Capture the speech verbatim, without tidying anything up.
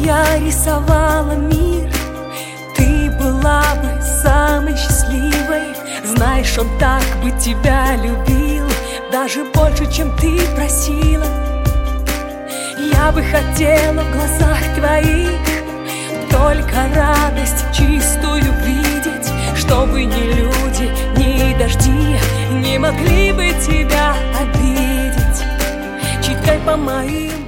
я рисовала мир, ты была бы самой счастливой. Знаешь, он так бы тебя любил, даже больше, чем ты просила. Я бы хотела в глазах твоих только радость чистую видеть, чтобы ни люди, ни дожди не могли бы тебя обидеть. Читай по моим